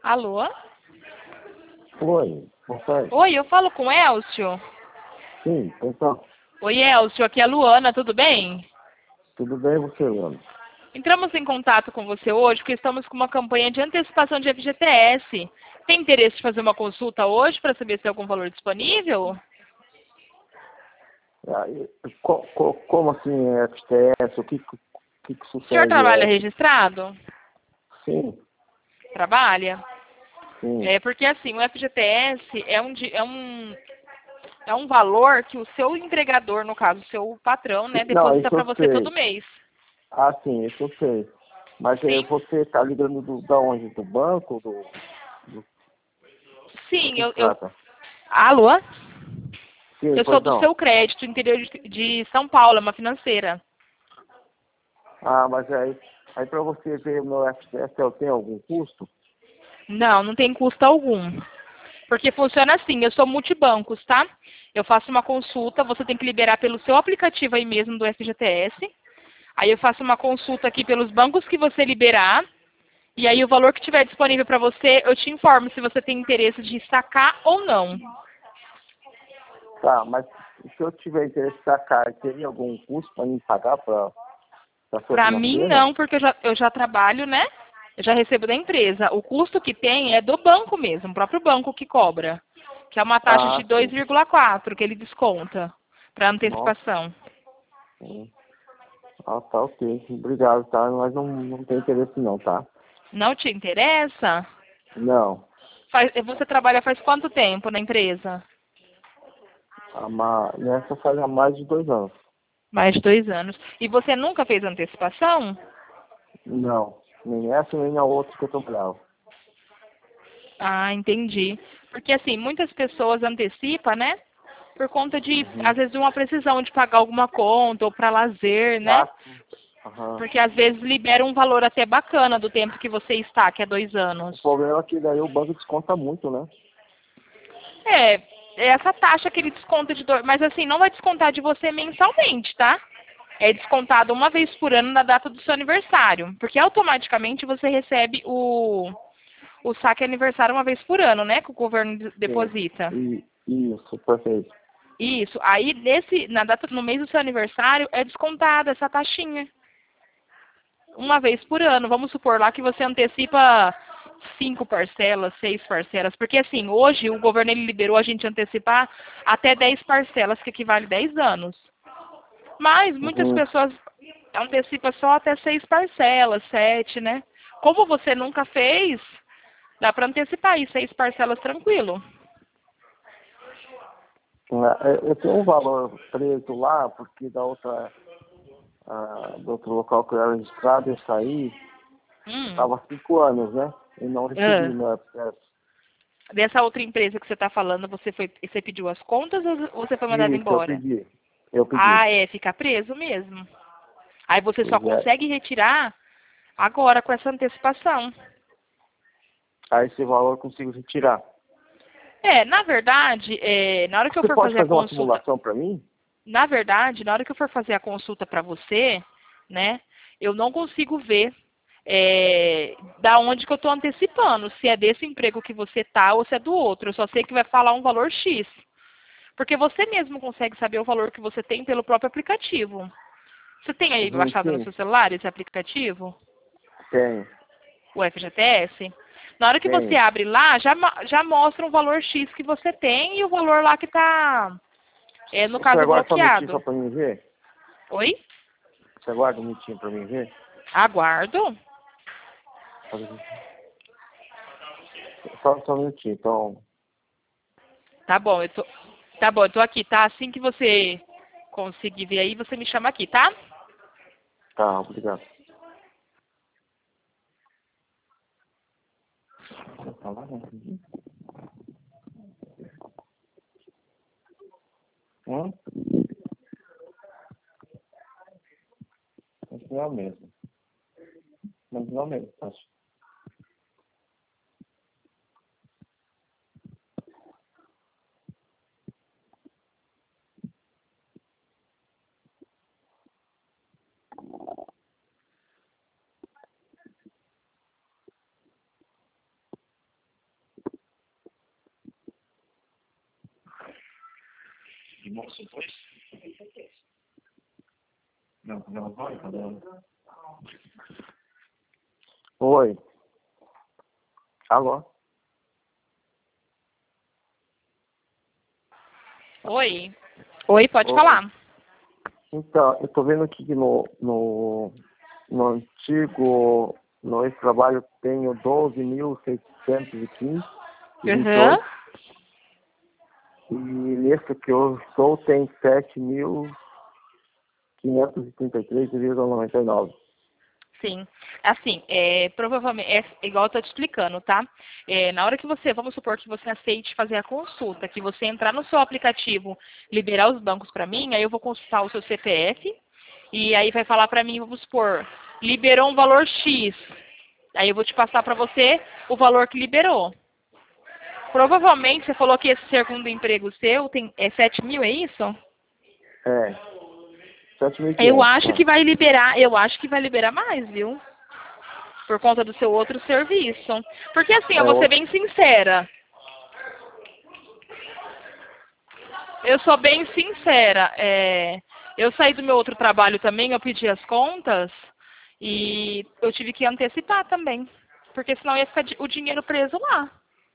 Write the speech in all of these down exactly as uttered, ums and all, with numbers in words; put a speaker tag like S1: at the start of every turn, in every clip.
S1: Alô?
S2: Oi, você?
S1: Oi, eu falo com Elcio?
S2: Sim, então,
S1: Oi, Elcio, aqui é a Luana, tudo bem?
S2: tudo bem você, Luana?
S1: Entramos em contato com você hoje porque estamos com uma campanha de antecipação de F G T S. Tem interesse de fazer uma consulta hoje para saber se tem algum valor disponível?
S2: Aí, co- co- como assim é F T S? O que, que, que que
S1: O senhor
S2: sucede?
S1: trabalha
S2: É,
S1: registrado?
S2: sim,
S1: Trabalha?
S2: sim.
S1: É porque assim, o F G T S é um, di- é um, é um valor que o seu empregador, no caso, o seu patrão, né,
S2: Não,
S1: deposita
S2: isso
S1: para
S2: eu
S1: você todo
S2: sei.
S1: mês.
S2: Ah, sim, isso eu sei. Mas é,
S1: Sim?
S2: você está ligando do, da onde? Do banco? Do, do, do
S1: Sim,
S2: que
S1: eu,
S2: se
S1: eu...
S2: trata?
S1: Alô?
S2: Sim,
S1: Eu sou
S2: pois
S1: do
S2: não.
S1: seu crédito, interior de, de São Paulo, é uma financeira.
S2: Ah, mas aí, aí para você ver o meu F T S, eu tenho algum custo?
S1: Não, não tem custo algum. Porque funciona assim, eu sou multibancos, tá? Eu faço uma consulta, você tem que liberar pelo seu aplicativo aí mesmo do F G T S. Aí eu faço uma consulta aqui pelos bancos que você liberar. E aí o valor que tiver disponível para você, eu te informo se você tem interesse de sacar ou não.
S2: Tá, mas se eu tiver interesse em sacar, teria algum custo para me pagar para a sua
S1: Para mim
S2: financeira?
S1: não, porque eu já, eu já trabalho, né? Eu já recebo da empresa. O custo que tem é do banco mesmo, o próprio banco que cobra. Que é uma taxa de
S2: Ah,
S1: dois
S2: sim.
S1: vírgula quatro que ele desconta para
S2: Nossa.
S1: antecipação.
S2: Sim. Ah, tá, ok. Obrigado, tá? Mas não, não tem interesse não, tá?
S1: Não te interessa?
S2: Não.
S1: Faz- você trabalha faz quanto tempo na empresa?
S2: A ma... Nessa faz há mais de dois anos.
S1: Mais de dois anos. E você nunca fez antecipação?
S2: Não. Nem essa, nem a outra que eu trabalhava.
S1: Ah, entendi. Porque assim, muitas pessoas antecipam, né? Por conta de,
S2: Uhum.
S1: às vezes, uma precisão de pagar alguma conta ou para lazer, né?
S2: Ah, sim. Aham.
S1: Porque às vezes libera um valor até bacana do tempo que você está, que é dois
S2: O
S1: anos.
S2: problema é que daí o banco desconta muito, né?
S1: É, é essa taxa que ele desconta de dois, mas assim, não vai descontar de você mensalmente, tá? É descontado uma vez por ano na data do seu aniversário. Porque automaticamente você recebe o, o saque aniversário uma vez por ano, né? Que o governo de-
S2: Sim.
S1: deposita.
S2: E, isso, perfeito.
S1: Isso. Aí, nesse, na data, no mês do seu aniversário, é descontada essa taxinha. Uma vez por ano. Vamos supor lá que você antecipa cinco parcelas, seis parcelas. Porque assim, hoje o governo ele liberou a gente antecipar até dez parcelas, que equivale a dez anos. Mas muitas
S2: Uhum.
S1: pessoas antecipam só até seis parcelas, sete, né? Como você nunca fez, dá para antecipar aí seis parcelas tranquilo.
S2: É, eu tenho um valor preso lá, porque da outra, ah, do outro local que eu era registrado, eu saí,
S1: Hum.
S2: estava há cinco anos, né? E não recebi
S1: Ah.
S2: meu F T S.
S1: Dessa outra empresa que você está falando, você foi, você pediu as contas ou você foi mandado
S2: Isso, eu
S1: embora?
S2: pedi. Eu pedi.
S1: Ah, é, fica preso mesmo. Aí você só
S2: Pois é.
S1: consegue retirar agora com essa antecipação.
S2: Aí esse valor eu consigo retirar.
S1: É, na verdade, é, na hora que eu
S2: Você
S1: for
S2: pode
S1: fazer a
S2: fazer uma
S1: consulta,
S2: simulação para mim?
S1: na verdade, na hora que eu for fazer a consulta para você, né, eu não consigo ver é, da onde que eu estou antecipando, se é desse emprego que você tá ou se é do outro. Eu só sei que vai falar um valor X. Porque você mesmo consegue saber o valor que você tem pelo próprio aplicativo. Você tem aí
S2: Uhum,
S1: baixado no
S2: sim,
S1: seu celular esse aplicativo,
S2: tenho,
S1: o F G T S? Na hora que você
S2: tenho.
S1: abre lá, já, ma- já mostra o valor X que você tem e o valor lá que está, é, no
S2: Você
S1: caso,
S2: aguarda só um minutinho só
S1: bloqueado.
S2: para mim ver?
S1: Oi?
S2: Você aguarda um minutinho para mim ver?
S1: Aguardo.
S2: Só, só um minutinho, então.
S1: Tá bom, eu tô, tá bom, eu tô aqui, tá? Assim que você conseguir ver aí, você me chama aqui, tá?
S2: Tá, obrigado. Tá lá, né? Hum? Mas não é o mesmo. Mas não é o mesmo, acho. Oi. Alô?
S1: Oi. Oi, pode
S2: Oi.
S1: falar.
S2: Então, eu tô vendo aqui que no, no, no antigo, no esse trabalho tenho doze mil seiscentos e quinze e vinte e
S1: Uhum.
S2: oito. E nesse que eu estou tem sete mil quinhentos e trinta e três vírgula noventa e nove.
S1: Sim. Assim, é, provavelmente, é igual eu tô te explicando, tá? É, na hora que você, vamos supor que você aceite fazer a consulta, que você entrar no seu aplicativo, liberar os bancos para mim, aí eu vou consultar o seu C P F, e aí vai falar para mim, vamos supor, liberou um valor X. Aí eu vou te passar para você o valor que liberou. Provavelmente, você falou que esse segundo emprego seu tem, é sete mil, é isso?
S2: É, sete mil e
S1: Eu
S2: quinhentos,
S1: acho
S2: tá?
S1: que vai liberar, eu acho que vai liberar mais, viu? Por conta do seu outro serviço. Porque assim, eu
S2: É
S1: vou ser
S2: outro.
S1: bem sincera. Eu sou bem sincera. É, eu saí do meu outro trabalho também, eu pedi as contas e eu tive que antecipar também. Porque senão ia ficar di- o dinheiro preso lá.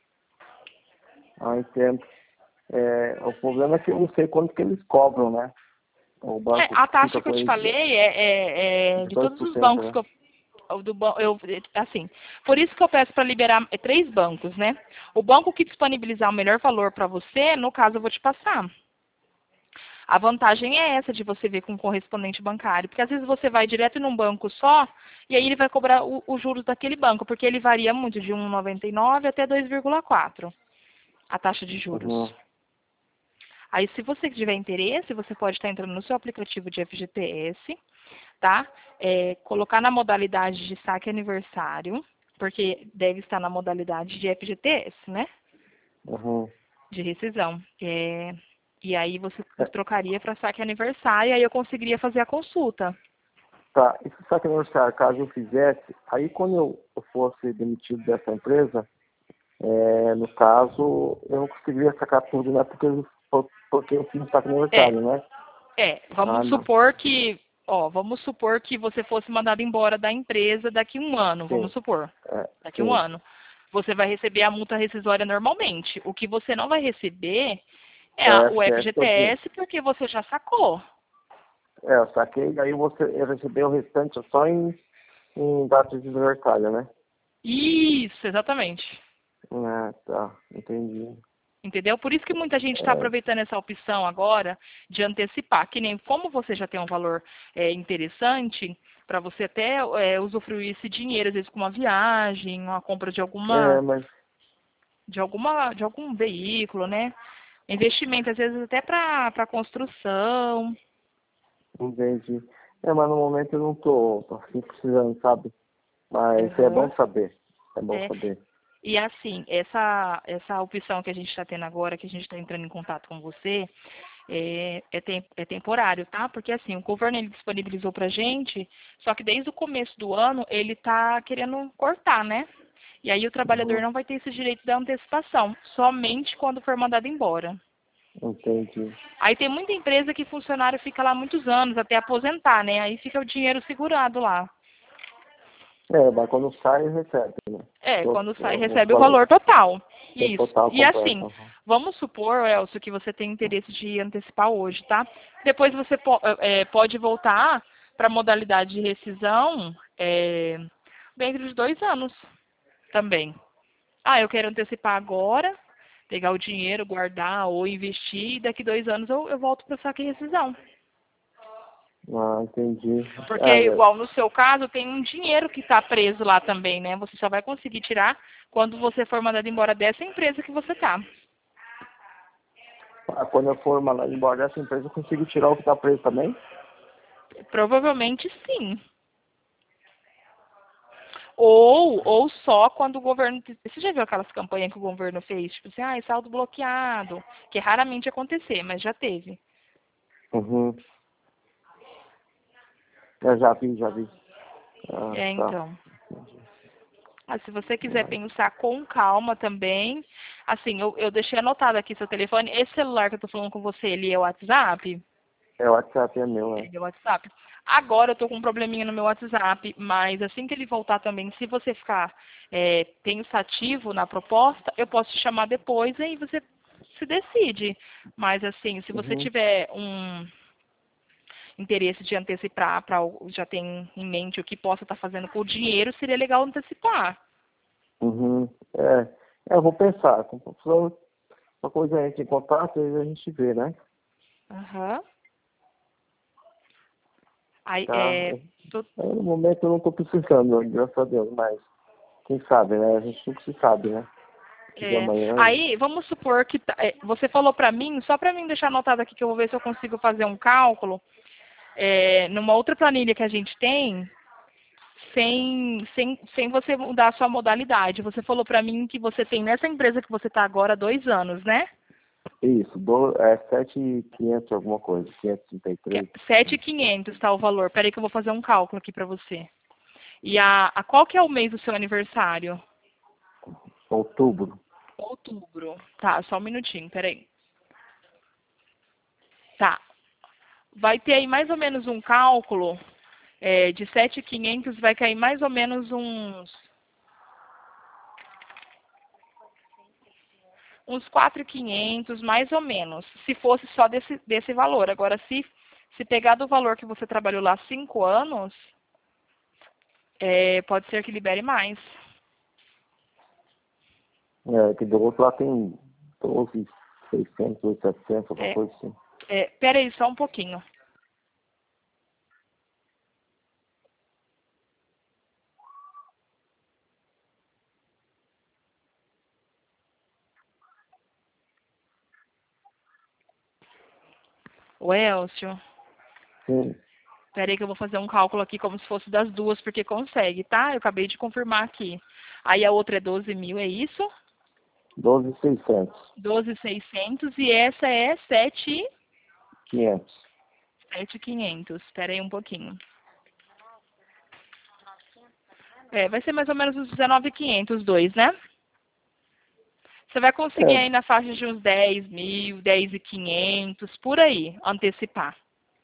S2: Ah, entendo. É, o problema é que eu não sei quanto que eles cobram, né? O
S1: É,
S2: banco
S1: a taxa
S2: fica
S1: que eu
S2: com
S1: te
S2: eles
S1: falei é, é- é de
S2: dezoito
S1: todos
S2: por
S1: os
S2: cento,
S1: bancos
S2: né?
S1: que eu, o do ban- eu assim, por isso que eu peço para liberar é, três bancos, né? O banco que disponibilizar o melhor valor para você, no caso eu vou te passar. A vantagem é essa de você ver com um correspondente bancário, porque às vezes você vai direto num banco só e aí ele vai cobrar o- os juros daquele banco, porque ele varia muito de um vírgula noventa e nove até dois vírgula quatro a taxa de juros.
S2: Uhum.
S1: Aí, se você tiver interesse, você pode estar entrando no seu aplicativo de F G T S, tá? É, colocar na modalidade de saque aniversário, porque deve estar na modalidade de F G T S, né?
S2: Uhum.
S1: De rescisão. É, e aí você
S2: É,
S1: trocaria para saque aniversário e aí eu conseguiria fazer a consulta.
S2: tá, e se saque aniversário, caso eu fizesse, aí quando eu, eu fosse demitido dessa empresa, é, no caso, eu não conseguiria sacar tudo, né? Porque eu, porque eu fiz saque
S1: É,
S2: aniversário, né?
S1: é,
S2: Ah,
S1: vamos
S2: não.
S1: supor que, ó, vamos supor que você fosse mandado embora da empresa daqui a um ano, vamos
S2: Sim,
S1: supor,
S2: é,
S1: daqui a um
S2: sim.
S1: ano. Você vai receber a multa rescisória normalmente. O que você não vai receber é
S2: É o
S1: a- o
S2: F G S todinho.
S1: F G T S porque você já sacou.
S2: É, eu saquei, aí você eu recebi o restante só em, em data de aniversário, né?
S1: Isso, exatamente.
S2: Ah, tá, entendi.
S1: Entendeu? Por isso que muita gente está
S2: É,
S1: aproveitando essa opção agora de antecipar, que nem como você já tem um valor é, interessante, para você até é, usufruir esse dinheiro, às vezes com uma viagem, uma compra de
S2: é,
S1: alguma,
S2: mas
S1: de alguma, de algum veículo, né? Investimento, às vezes até para construção.
S2: entendi. É, mas no momento eu não tô assim precisando, sabe? Mas é bom
S1: Aham.
S2: saber. É bom
S1: É.
S2: saber.
S1: E assim, essa, essa opção que a gente está tendo agora, que a gente está entrando em contato com você, é, é, tem- é temporário, tá? Porque assim, o governo ele disponibilizou pra gente, só que desde o começo do ano ele tá querendo cortar, né? E aí o trabalhador
S2: Uhum,
S1: não vai ter esse direito da antecipação, somente quando for mandado embora.
S2: entendi.
S1: Aí tem muita empresa que funcionário fica lá muitos anos, até aposentar, né? Aí fica o dinheiro segurado lá.
S2: É, mas quando sai, recebe, né?
S1: É,
S2: Todo,
S1: quando sai,
S2: o
S1: recebe o
S2: valor,
S1: valor total.
S2: o
S1: Isso.
S2: total
S1: E
S2: completo.
S1: assim,
S2: Uhum.
S1: vamos supor, Elcio, que você tem interesse de antecipar hoje, tá? Depois você po- é, pode voltar para a modalidade de rescisão é, dentro de dois anos também. Ah, eu quero antecipar agora, pegar o dinheiro, guardar ou investir, e daqui dois anos eu, eu volto para o saque e rescisão.
S2: Ah, entendi.
S1: Porque,
S2: É, velho.
S1: igual no seu caso, tem um dinheiro que está preso lá também, né? Você só vai conseguir tirar quando você for mandado embora dessa empresa que você está.
S2: Ah, quando eu for mandar embora dessa empresa, eu consigo tirar o que tá preso também?
S1: Provavelmente sim. Ou, ou só quando o governo. Você já viu aquelas campanhas que o governo fez? Tipo assim, ah, saldo bloqueado. Que é raramente acontecer, mas já teve.
S2: Uhum. Eu já vi, já vi. Ah,
S1: É,
S2: tá.
S1: então. Ah, se você quiser
S2: Ah,
S1: pensar com calma também, Assim, eu, eu deixei anotado aqui seu telefone. Esse celular que eu tô falando com você, ele é o WhatsApp?
S2: É, o WhatsApp é meu, é.
S1: Ele é o WhatsApp. Agora eu tô com um probleminha no meu WhatsApp, mas assim que ele voltar também, se você ficar é, pensativo na proposta, eu posso te chamar depois e aí você se decide. Mas assim, se você
S2: Uhum.
S1: tiver um interesse de antecipar, pra, já tem em mente o que possa estar fazendo com o dinheiro, seria legal antecipar.
S2: Uhum. É, é, eu vou pensar. Com uma coisa a gente em contato e a gente vê, né?
S1: Aham. Aí,
S2: Tá.
S1: é, tô-
S2: É, no momento eu não estou precisando, graças a Deus, mas quem sabe, né? A gente nunca se sabe, né? Que de
S1: é,
S2: amanhã.
S1: aí, vamos supor que tá- é, você falou para mim, só para mim deixar anotado aqui que eu vou ver se eu consigo fazer um cálculo, é, numa outra planilha que a gente tem, sem, sem, sem você mudar a sua modalidade. Você falou para mim que você tem nessa empresa que você está agora dois anos, né?
S2: Isso, do, é sete mil e quinhentos alguma coisa, quinhentos e trinta e três.
S1: sete mil e quinhentos tá o valor. Peraí que eu vou fazer um cálculo aqui para você. E a, a qual que é o mês do seu aniversário?
S2: Outubro.
S1: Outubro. Tá, só um minutinho, peraí. Tá. Vai ter aí mais ou menos um cálculo é, de sete mil e quinhentos, vai cair mais ou menos uns uns quatro mil e quinhentos, mais ou menos, se fosse só desse, desse valor. Agora, se, se pegar do valor que você trabalhou lá cinco anos, é, pode ser que libere mais.
S2: É, que do outro lá tem doze, seiscentos, ou setecentos, alguma
S1: É,
S2: coisa assim.
S1: é, peraí, só um pouquinho. O Elcio,
S2: Sim,
S1: peraí que eu vou fazer um cálculo aqui como se fosse das duas, porque consegue, tá? Eu acabei de confirmar aqui. Aí a outra é doze mil, é isso?
S2: doze mil e seiscentos.
S1: doze mil e seiscentos e essa é sete
S2: quinhentos.
S1: mil e quinhentos. Espera aí um pouquinho. É, vai ser mais ou menos uns dezenove mil e quinhentos os dois, né? Você vai conseguir aí
S2: É,
S1: na faixa de uns dez mil, dez mil e quinhentos, por aí, antecipar.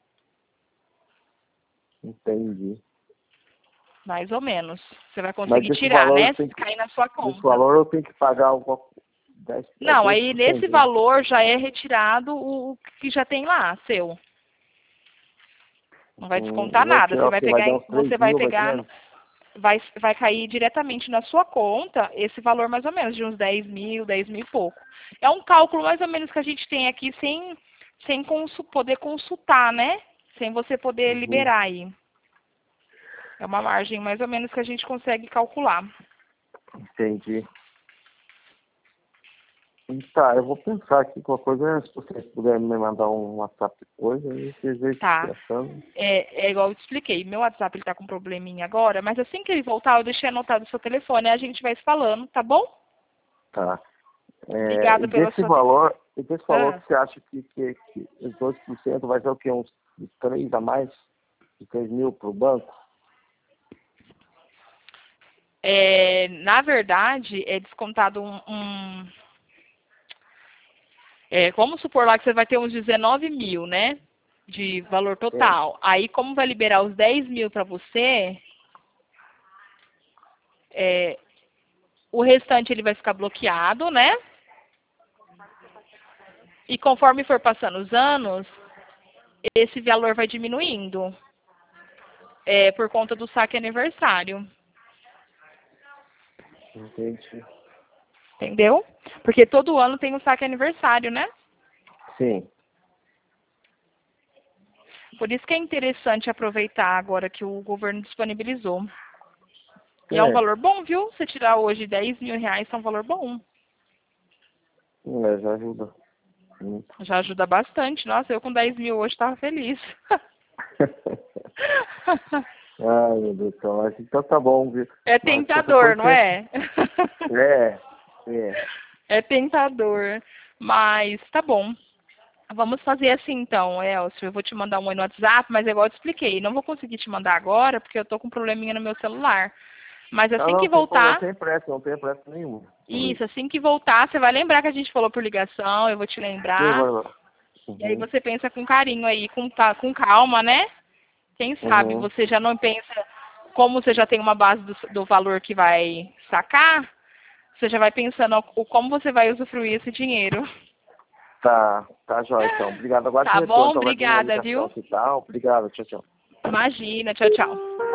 S2: entendi.
S1: Mais ou menos. Você vai
S2: Mas
S1: conseguir
S2: desse
S1: tirar,
S2: valor
S1: né?
S2: eu tenho que,
S1: Cair na sua
S2: desse
S1: conta.
S2: valor eu tenho que pagar alguma, dez, é
S1: Não,
S2: dois
S1: aí
S2: por
S1: nesse
S2: cento, né?
S1: valor já é retirado o que já tem lá, seu. Não vai
S2: Hum,
S1: descontar
S2: vai
S1: nada.
S2: tirar
S1: Você
S2: o
S1: vai
S2: quê? Vai
S1: pegar,
S2: dar
S1: em-
S2: uns três
S1: você vai
S2: mil, mais ou
S1: pegar,
S2: menos?
S1: vai, vai cair diretamente na sua conta esse valor mais ou menos, de uns dez mil, dez mil e pouco. É um cálculo mais ou menos que a gente tem aqui sem, sem consu- poder consultar, né? Sem você poder
S2: Uhum,
S1: liberar aí. É uma margem mais ou menos que a gente consegue calcular.
S2: entendi. E tá, eu vou pensar aqui qualquer coisa, se vocês puderem me mandar um WhatsApp depois, aí vocês veem o que
S1: Tá.
S2: estão achando.
S1: É, é igual eu te expliquei, meu WhatsApp ele tá com um probleminha agora, mas assim que ele voltar, eu deixei anotado o seu telefone, aí a gente vai se falando, tá bom?
S2: Tá. É,
S1: Obrigada
S2: e
S1: pela
S2: desse
S1: sua atenção.
S2: valor, e desse valor
S1: Ah.
S2: que você acha que, que, que os dois por cento vai ser o quê? Uns três a mais? De três mil para o banco?
S1: É, na verdade, é descontado um. um é, vamos supor lá que você vai ter uns dezenove mil, né? De valor
S2: Sim.
S1: total. Aí, como vai liberar os dez mil para você, é, o restante ele vai ficar bloqueado, né? E conforme for passando os anos, esse valor vai diminuindo. É, por conta do saque aniversário.
S2: Entendi.
S1: Entendeu? Porque todo ano tem um saque aniversário, né?
S2: Sim.
S1: Por isso que é interessante aproveitar agora que o governo disponibilizou. E é um
S2: É,
S1: valor bom, viu? Você tirar hoje dez mil reais, é um valor bom.
S2: é, já ajuda muito.
S1: Já ajuda bastante. Nossa, eu com dez mil hoje estava feliz.
S2: Ai, meu Deus do céu. Mas então tá bom, viu?
S1: É
S2: Mas qualquer
S1: tentador,
S2: coisa
S1: não
S2: você...
S1: é?
S2: É, é.
S1: É tentador. Mas tá bom. Vamos fazer assim então, Elcio. Eu vou te mandar um oi no WhatsApp, mas é igual eu te expliquei. Não vou conseguir te mandar agora, porque eu tô com um probleminha no meu celular. Mas assim
S2: Não, não,
S1: que
S2: sem problema,
S1: voltar...
S2: não tem pressa, não tem pressa nenhuma.
S1: Isso, assim que voltar, você vai lembrar que a gente falou por ligação, eu vou te
S2: Sim,
S1: lembrar.
S2: vai lá.
S1: E aí
S2: Uhum.
S1: você pensa com carinho aí, com, tá, com calma, né? Quem sabe
S2: Uhum.
S1: você já não pensa, como você já tem uma base do, do valor que vai sacar, você já vai pensando o como você vai usufruir esse dinheiro.
S2: Tá, tá jóia, então. Obrigado. Agora te
S1: Tá
S2: retorno,
S1: bom?
S2: então vai vir uma
S1: Obrigada,
S2: ligação
S1: viu?
S2: aqui e tal. Obrigado, tchau, tchau.
S1: Imagina, tchau, tchau.